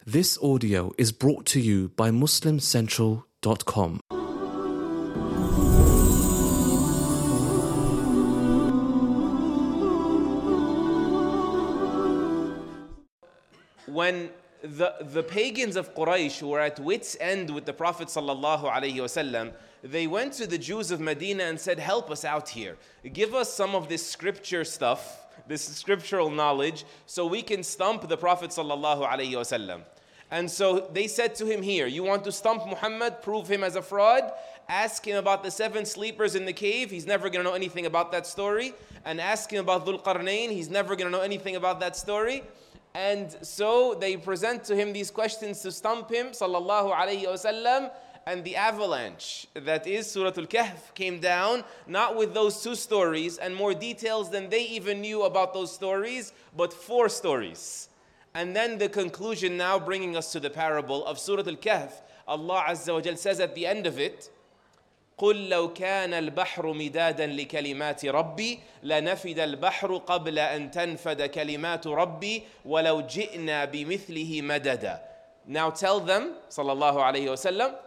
This audio is brought to you by MuslimCentral.com. When the pagans of Quraysh were at wit's end with the Prophet ﷺ, they went to the Jews of Medina and said, help us out here. Give us some of this scripture stuff, this scriptural knowledge, so we can stump the Prophet ﷺ. And so they said to him, here, you want to stump Muhammad, prove him as a fraud? Ask him about the 7 sleepers in the cave. He's never going to know anything about that story. And ask him about Dhul Qarnayn. He's never going to know anything about that story. And so they present to him these questions to stump him, sallallahu alayhi wasallam, and the avalanche, that is Surah Al-Kahf, came down, not with those 2 stories and more details than they even knew about those stories, but 4 stories. And then the conclusion now bringing us to the parable of Surah Al-Kahf. Allah Azza wa Jal says at the end of it, قُلْ لَوْ كَانَ الْبَحْرُ مِدَادًا لِكَلِمَاتِ رَبِّي لَنَفِدَ الْبَحْرُ قَبْلَ أَن تَنْفَدَ كَلِمَاتُ رَبِّي وَلَوْ جِئْنَا بِمِثْلِهِ مَدَدًا. Now tell them, sallallahu alayhi wasallam,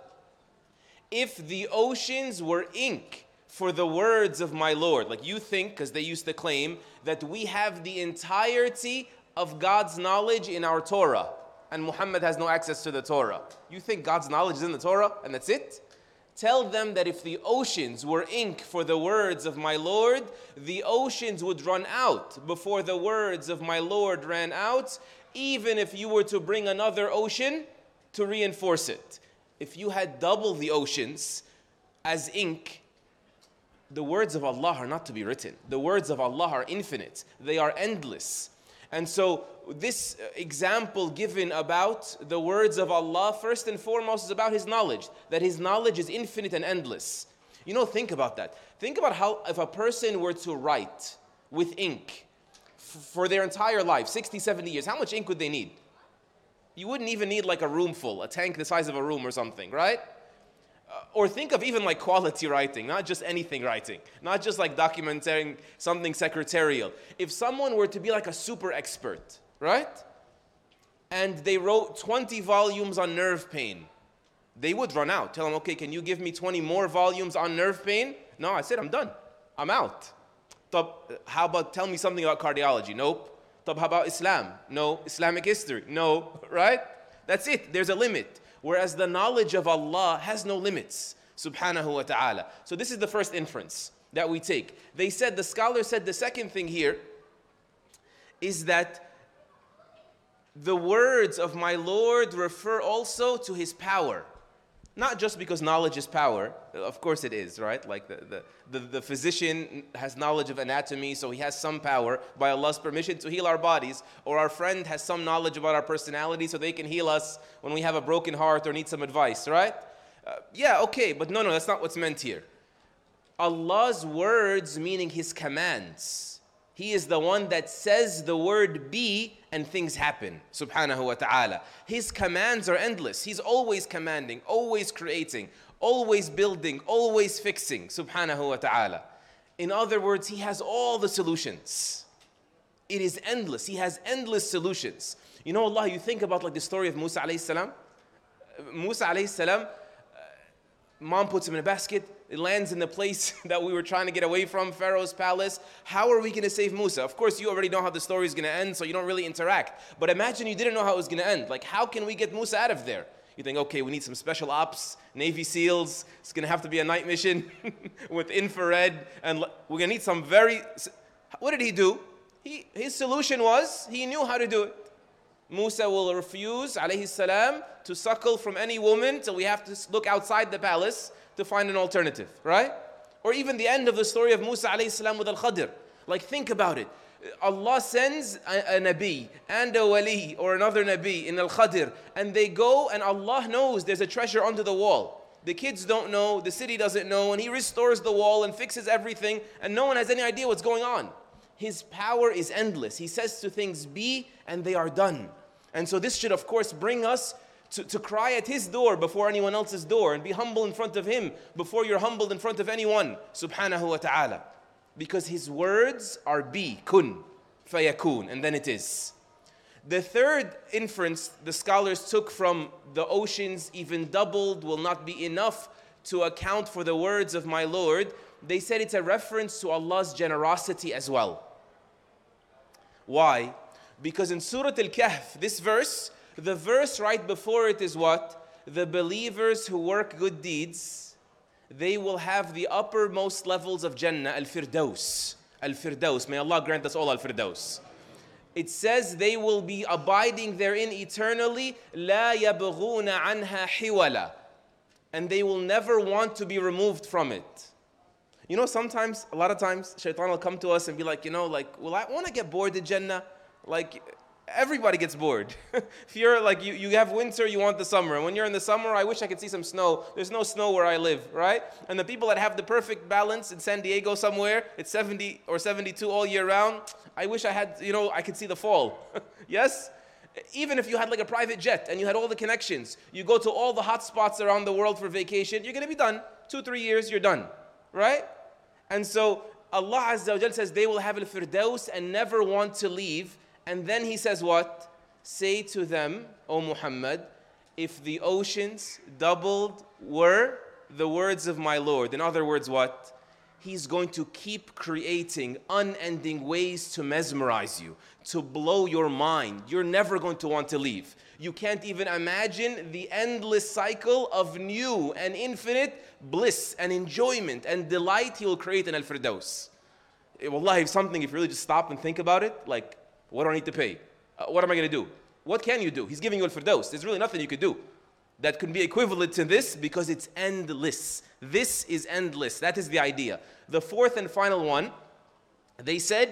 if the oceans were ink for the words of my Lord, like you think, because they used to claim that we have the entirety of God's knowledge in our Torah, and Muhammad has no access to the Torah. You think God's knowledge is in the Torah, and that's it? Tell them that if the oceans were ink for the words of my Lord, the oceans would run out before the words of my Lord ran out, even if you were to bring another ocean to reinforce it. If you had double the oceans as ink, the words of Allah are not to be written. The words of Allah are infinite. They are endless. And so this example given about the words of Allah, first and foremost, is about His knowledge, that His knowledge is infinite and endless. You know, think about that. Think about how if a person were to write with ink for their entire life, 60, 70 years, how much ink would they need? You wouldn't even need like a room full, a tank the size of a room or something, right? Or think of even like quality writing, not just anything writing, not just like documenting something secretarial. If someone were to be like a super expert, right? And they wrote 20 volumes on nerve pain, they would run out. Tell them, okay, can you give me 20 more volumes on nerve pain? No, I said, I'm done. I'm out. How about tell me something about cardiology? Nope. How about Islam? No. Islamic history? No. Right? That's it. There's a limit. Whereas the knowledge of Allah has no limits, subhanahu wa ta'ala. So this is the first inference that we take. The scholar said the second thing here is that the words of my Lord refer also to His power. Not just because knowledge is power, of course it is, right? Like the physician has knowledge of anatomy, so he has some power by Allah's permission to heal our bodies, or our friend has some knowledge about our personality so they can heal us when we have a broken heart or need some advice, right? Yeah, okay, but no, that's not what's meant here. Allah's words, meaning His commands. He is the one that says the word be and things happen, subhanahu wa ta'ala. His commands are endless. He's always commanding, always creating, always building, always fixing, subhanahu wa ta'ala. In other words, He has all the solutions. It is endless. He has endless solutions. You know, Allah, you think about like the story of Musa alayhi salam. Musa alayhi salam, mom puts him in a basket. It lands in the place that we were trying to get away from, Pharaoh's palace. How are we going to save Musa? Of course, you already know how the story is going to end, so you don't really interact. But imagine you didn't know how it was going to end. Like, how can we get Musa out of there? You think, okay, we need some special ops, Navy SEALs. It's going to have to be a night mission with infrared. And we're going to need some very... What did he do? His solution was, he knew how to do it. Musa will refuse, alayhi salam, to suckle from any woman, so we have to look outside the palace to find an alternative, right? Or even the end of the story of Musa alayhi salam with Al-Khadr. Like, think about it. Allah sends a Nabi and a Wali or another Nabi in Al-Khadr, and they go and Allah knows there's a treasure under the wall. The kids don't know, the city doesn't know, and He restores the wall and fixes everything, and no one has any idea what's going on. His power is endless. He says to things, be, and they are done. And so this should, of course, bring us to cry at His door before anyone else's door, and be humble in front of Him before you're humbled in front of anyone, subhanahu wa ta'ala. Because His words are be, kun, fayakun, and then it is. The third inference the scholars took from the oceans even doubled will not be enough to account for the words of my Lord. They said it's a reference to Allah's generosity as well. Why? Because in Surah Al-Kahf, this verse, the verse right before it is what? The believers who work good deeds, they will have the uppermost levels of Jannah, Al-Firdaus. Al-Firdaus, may Allah grant us all Al-Firdaus. It says they will be abiding therein eternally, لا يبغون عنها حولا, and they will never want to be removed from it. You know, sometimes, a lot of times, Shaitan will come to us and be like, well, I want to get bored in Jannah. Like, everybody gets bored. If you're like, you have winter, you want the summer. And when you're in the summer, I wish I could see some snow. There's no snow where I live, right? And the people that have the perfect balance in San Diego somewhere, it's 70 or 72 all year round. I wish I had, I could see the fall. Yes? Even if you had like a private jet and you had all the connections, you go to all the hot spots around the world for vacation, you're going to be done. 2-3 years, you're done, right? And so Allah Azza wa Jal says they will have al-Firdaus and never want to leave. And then he says what? Say to them, O Muhammad, if the oceans doubled were the words of my Lord. In other words, what? He's going to keep creating unending ways to mesmerize you, to blow your mind. You're never going to want to leave. You can't even imagine the endless cycle of new and infinite bliss and enjoyment and delight he will create in Al-Firdaus. Wallahi, if you really just stop and think about it, like, what do I need to pay? What am I going to do? What can you do? He's giving you Al-Firdaus. There's really nothing you could do that could be equivalent to this because it's endless. This is endless. That is the idea. The fourth and final one, they said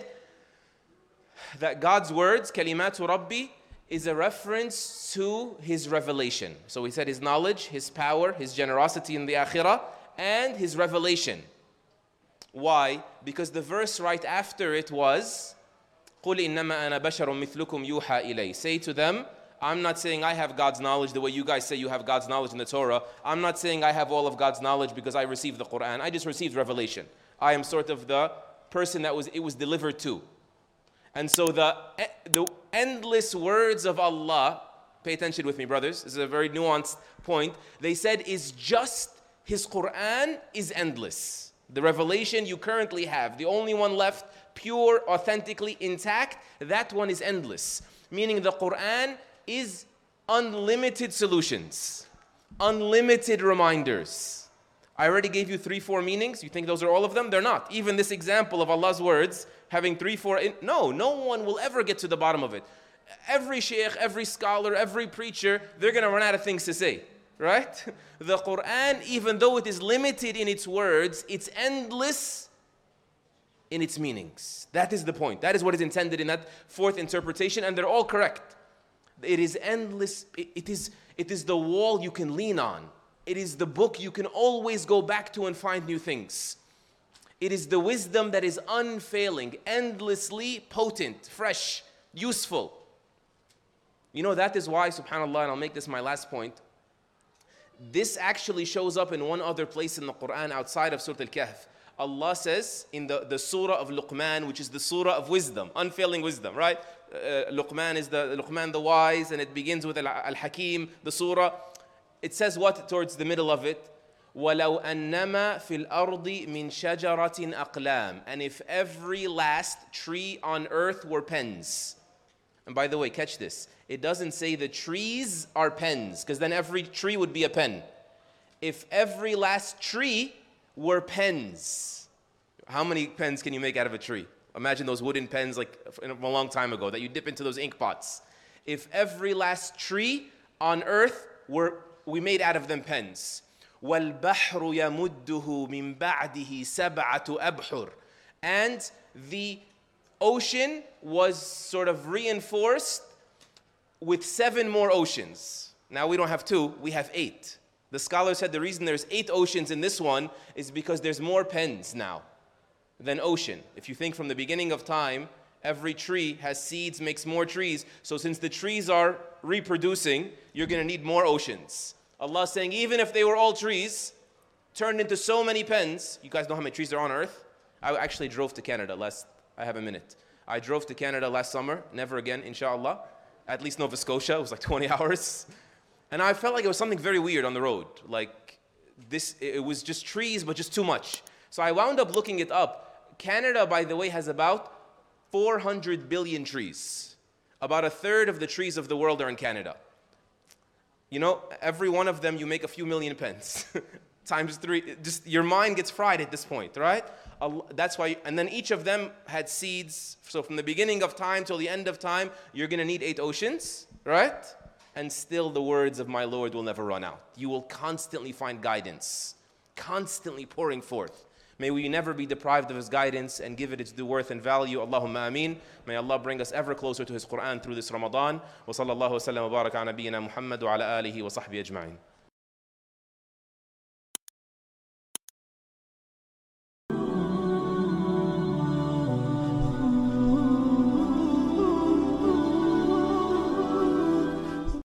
that God's words, Kalimatu Rabbi, is a reference to His revelation. So we said His knowledge, His power, His generosity in the Akhirah, and His revelation. Why? Because the verse right after it was, قُلْ إِنَّمَا أَنَا بَشَرٌ مِثْلُكُمْ يُوحَى إِلَيْهِ. Say to them, I'm not saying I have God's knowledge the way you guys say you have God's knowledge in the Torah. I'm not saying I have all of God's knowledge because I received the Quran. I just received revelation. I am sort of the person it was delivered to. And so the endless words of Allah, pay attention with me, brothers. This is a very nuanced point. They said is just His Quran is endless. The revelation you currently have, the only one left, pure, authentically intact, that one is endless. Meaning the Quran is unlimited solutions, unlimited reminders. I already gave you 3-4 meanings. You think those are all of them? They're not. Even this example of Allah's words having 3-4, no one will ever get to the bottom of it. Every sheikh, every scholar, every preacher, they're going to run out of things to say, right? The Quran, even though it is limited in its words, it's endless in its meanings. That is the point. That is what is intended in that fourth interpretation, and they're all correct. It is endless. It is the wall you can lean on. It is the book you can always go back to and find new things. It is the wisdom that is unfailing, endlessly potent, fresh, useful. You know, that is why, subhanAllah, and I'll make this my last point, this actually shows up in one other place in the Quran outside of Surah Al-Kahf. Allah says in the surah of Luqman, which is the surah of wisdom, unfailing wisdom, right? Luqman is Luqman the wise, and it begins with Al-Hakim, the surah. It says what towards the middle of it? وَلَوْ أَنَّمَا فِي الْأَرْضِ مِنْ شَجَرَةٍ أَقْلَامٍ. And if every last tree on earth were pens. And by the way, catch this. It doesn't say the trees are pens, because then every tree would be a pen. If every last tree were pens, how many pens can you make out of a tree? Imagine those wooden pens like a long time ago that you dip into those ink pots. If every last tree on earth we made out of them pens. وَالْبَحْرُ يَمُدُّهُ مِنْ بَعْدِهِ سَبْعَةُ أَبْحُرٍ. And the ocean was sort of reinforced with 7 more oceans. Now we don't have 2, we have 8. The scholar said the reason there's 8 oceans in this one is because there's more pens now than ocean. If you think from the beginning of time, every tree has seeds, makes more trees. So since the trees are reproducing, you're going to need more oceans. Allah is saying even if they were all trees, turned into so many pens, you guys know how many trees there are on earth? I actually drove to Canada I have a minute. I drove to Canada last summer, never again, inshallah. at least Nova Scotia. It was like 20 hours. And I felt like it was something very weird on the road. Like it was just trees, but just too much. So I wound up looking it up. Canada, by the way, has about 400 billion trees. About a third of the trees of the world are in Canada. You know, every one of them you make a few million pence. Times 3, just your mind gets fried at this point, right? That's why, and then each of them had seeds. So from the beginning of time till the end of time, you're going to need 8 oceans, right? And still the words of my Lord will never run out. You will constantly find guidance, constantly pouring forth. May we never be deprived of His guidance and give it its due worth and value. Allahumma ameen. May Allah bring us ever closer to His Quran through this Ramadan. Wa sallallahu wa sallam wa baraka ala nabiyyina Muhammad wa ala alihi wa sahbihi ajma'in.